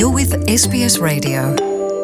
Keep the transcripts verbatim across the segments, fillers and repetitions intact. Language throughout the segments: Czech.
You're with S B S Radio.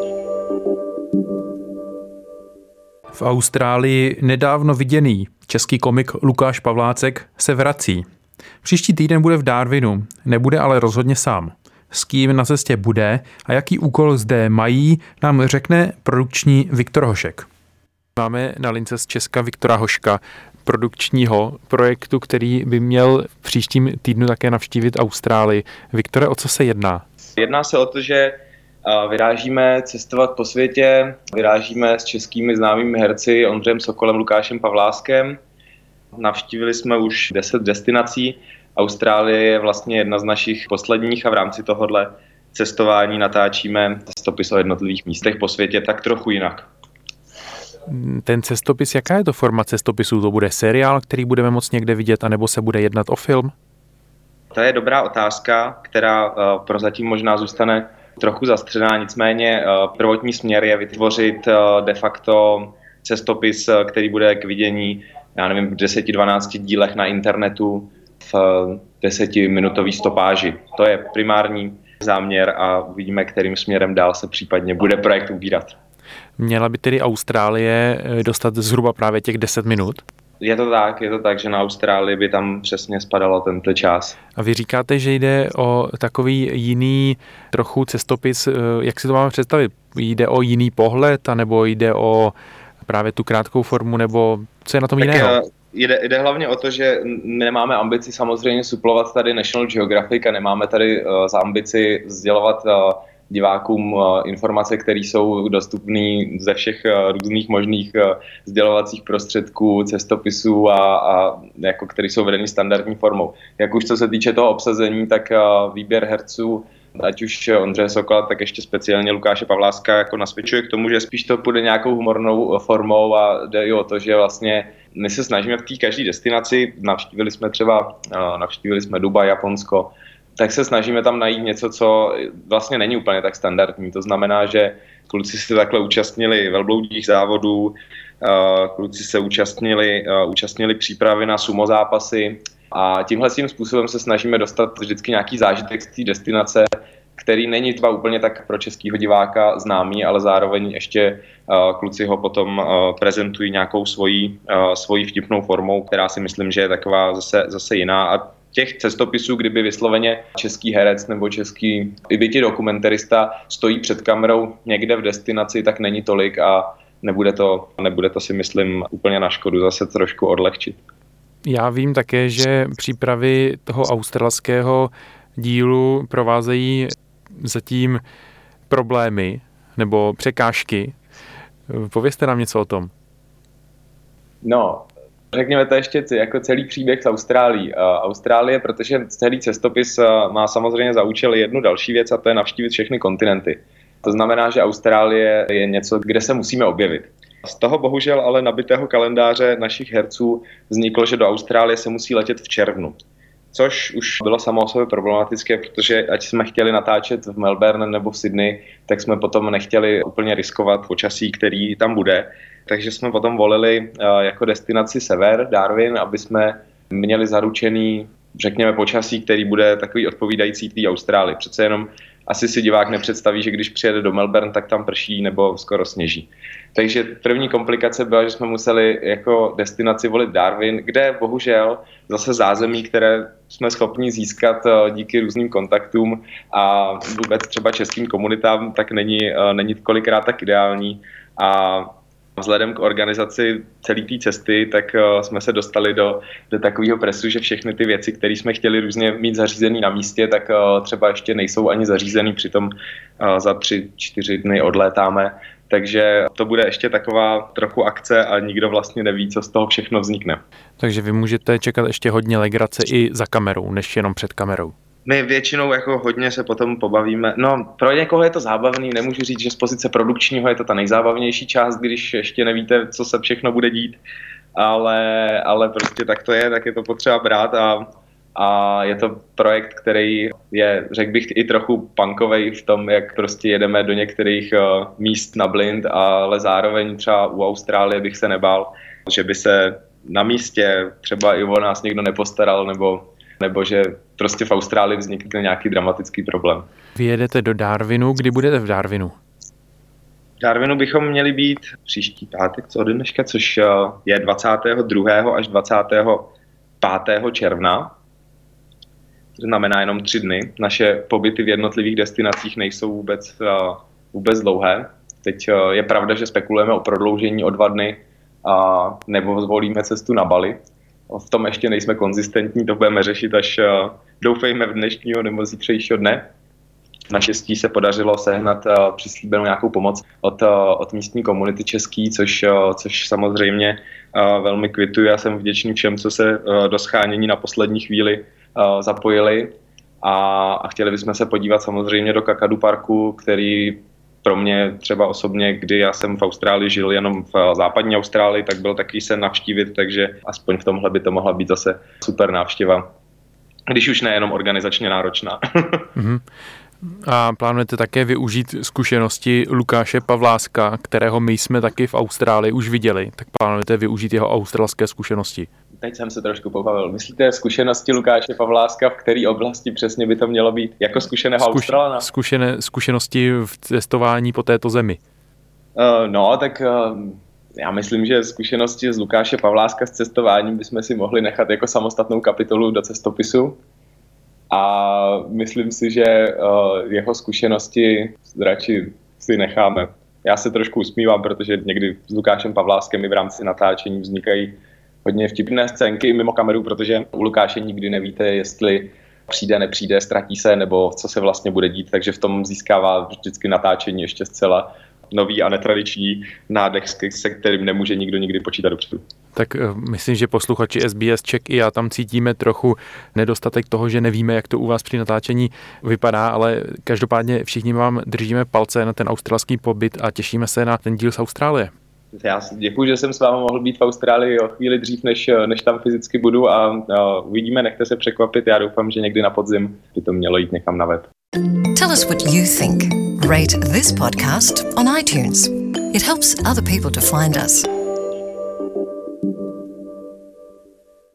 V Austrálii nedávno viděný český komik Lukáš Pavlácek se vrací. Příští týden bude v Darwinu, nebude ale rozhodně sám. S kým na cestě bude a jaký úkol zde mají, nám řekne produkční Viktor Hošek. Máme na lince z Česka Viktora Hoška, produkčního projektu, který by měl v příštím týdnu také navštívit Austrálii. Viktore, o co se jedná? Jedná se o to, že vyrážíme cestovat po světě, vyrážíme s českými známými herci Ondřejem Sokolem, Lukášem Pavláskem. Navštívili jsme už deset destinací. Austrálie je vlastně jedna z našich posledních a v rámci tohohle cestování natáčíme cestopis o jednotlivých místech po světě tak trochu jinak. Ten cestopis, jaká je to forma cestopisu? To bude seriál, který budeme moct někde vidět, anebo se bude jednat o film? To je dobrá otázka, která uh, prozatím možná zůstane trochu zastřená, nicméně uh, prvotní směr je vytvořit uh, de facto cestopis, uh, který bude k vidění, já nevím, v deseti dvanácti dílech na internetu v uh, desetiminutové stopáži. To je primární záměr a uvidíme, kterým směrem dál se případně bude projekt ubírat. Měla by tedy Austrálie dostat zhruba právě těch deset minut? Je to tak, je to tak, že na Austrálii by tam přesně spadalo tento čas. A vy říkáte, že jde o takový jiný trochu cestopis, jak si to máme představit? Jde o jiný pohled, anebo jde o právě tu krátkou formu, nebo co je na tom tak jiného? Jde, jde hlavně o to, že nemáme ambici samozřejmě suplovat tady National Geographic a nemáme tady uh, za ambici sdělovat uh, divákům informace, které jsou dostupné ze všech různých možných sdělovacích prostředků, cestopisů a, a jako, které jsou vedeny standardní formou. Jak už co se týče toho obsazení, tak výběr herců, ať už Ondřeje Sokola, tak ještě speciálně Lukáše Pavláska, jako nasvědčuje k tomu, že spíš to půjde nějakou humornou formou a jde i o to, že vlastně my se snažíme v té každé destinaci, navštívili jsme třeba, navštívili jsme Dubaj, Japonsko, tak se snažíme tam najít něco, co vlastně není úplně tak standardní. To znamená, že kluci se takhle účastnili velbloudích závodů, kluci se účastnili, účastnili přípravy na sumo zápasy a tímhle tím způsobem se snažíme dostat vždycky nějaký zážitek z té destinace, který není třeba úplně tak pro českého diváka známý, ale zároveň ještě kluci ho potom prezentují nějakou svojí, svojí vtipnou formou, která si myslím, že je taková zase, zase jiná. A těch cestopisů, kdyby vysloveně český herec nebo český i bytí dokumentarista stojí před kamerou někde v destinaci, tak není tolik a nebude to, nebude to si myslím úplně na škodu zase trošku odlehčit. Já vím také, že přípravy toho australského dílu provázejí zatím problémy nebo překážky. Povězte nám něco o tom. No, řekněme to ještě jako celý příběh z Austrálii. Austrálie, protože celý cestopis má samozřejmě za účel jednu další věc a to je navštívit všechny kontinenty. To znamená, že Austrálie je něco, kde se musíme objevit. Z toho bohužel ale nabitého kalendáře našich herců vzniklo, že do Austrálie se musí letět v červnu. Což už bylo samo o sobě problematické, protože ať jsme chtěli natáčet v Melbourne nebo v Sydney, tak jsme potom nechtěli úplně riskovat počasí, který tam bude. Takže jsme potom volili jako destinaci sever, Darwin, aby jsme měli zaručený, řekněme, počasí, který bude takový odpovídající té Austrálii. Přece jenom asi si divák nepředstaví, že když přijede do Melbourne, tak tam prší nebo skoro sněží. Takže první komplikace byla, že jsme museli jako destinaci volit Darwin, kde bohužel zase zázemí, které jsme schopni získat díky různým kontaktům a vůbec třeba českým komunitám, tak není, není kolikrát tak ideální. A vzhledem k organizaci celé té cesty, tak uh, jsme se dostali do, do takového presu, že všechny ty věci, které jsme chtěli různě mít zařízený na místě, tak uh, třeba ještě nejsou ani zařízený, přitom uh, za tři, čtyři dny odlétáme. Takže to bude ještě taková trochu akce a nikdo vlastně neví, co z toho všechno vznikne. Takže vy můžete čekat ještě hodně legrace i za kamerou, než jenom před kamerou. My většinou jako hodně se potom pobavíme. No, pro někoho je to zábavný, nemůžu říct, že z pozice produkčního je to ta nejzábavnější část, když ještě nevíte, co se všechno bude dít, ale, ale prostě tak to je, tak je to potřeba brát a, a je to projekt, který je, řekl bych, i trochu punkovej v tom, jak prostě jedeme do některých uh, míst na blind, ale zároveň třeba u Austrálie bych se nebál, že by se na místě třeba i o nás někdo nepostaral, nebo nebo že prostě v Austrálii vznikne nějaký dramatický problém. Vy jedete do Darwinu, kdy budete v Darwinu? V Darwinu bychom měli být příští pátek, co od dneška, což je dvacátého druhého až dvacátého pátého června. To znamená jenom tři dny. Naše pobyty v jednotlivých destinacích nejsou vůbec, vůbec dlouhé. Teď je pravda, že spekulujeme o prodloužení o dva dny a nebo zvolíme cestu na Bali. V tom ještě nejsme konzistentní, to budeme řešit až doufejme v dnešního nebo zítřejšího dne. Naštěstí se podařilo sehnat přislíbenou nějakou pomoc od, od místní komunity český, což, což samozřejmě velmi kvituji. Já jsem vděčný všem, co se do schánění na poslední chvíli zapojili a, a chtěli bychom se podívat samozřejmě do Kakadu parku, který pro mě třeba osobně, kdy já jsem v Austrálii žil jenom v západní Austrálii, tak byl taky sen navštívit, takže aspoň v tomhle by to mohla být zase super návštěva. Když už nejenom organizačně náročná. Mm-hmm. A plánujete také využít zkušenosti Lukáše Pavláska, kterého my jsme taky v Austrálii už viděli, tak plánujete využít jeho australské zkušenosti? Teď jsem se trošku pobavil. Myslíte zkušenosti Lukáše Pavláska, v které oblasti přesně by to mělo být? Jako zkušeného Zkuš, Australana? Zkušené, zkušenosti v cestování po této zemi. Uh, no, tak uh, já myslím, že zkušenosti z Lukáše Pavláska s cestováním bychom si mohli nechat jako samostatnou kapitolu do cestopisu. A myslím si, že uh, jeho zkušenosti radši si necháme. Já se trošku usmívám, protože někdy s Lukášem Pavláskem i v rámci natáčení vznikají hodně vtipné scénky mimo kameru, protože u Lukáše nikdy nevíte, jestli přijde, nepřijde, ztratí se, nebo co se vlastně bude dít, takže v tom získává vždycky natáčení ještě zcela nový a netradiční nádech, se kterým nemůže nikdo nikdy počítat dopředu. Tak myslím, že posluchači S B S Czech i já tam cítíme trochu nedostatek toho, že nevíme, jak to u vás při natáčení vypadá, ale každopádně všichni vám držíme palce na ten australský pobyt a těšíme se na ten díl z Austrálie. Já děkuji, že jsem s vámi mohl být v Austrálii o chvíli dřív, než, než tam fyzicky budu a, a uvidíme, nechte se překvapit. Já doufám, že někdy na podzim by to mělo jít někam na web. Tell us what you think. Rate this podcast on iTunes. It helps other people to find us.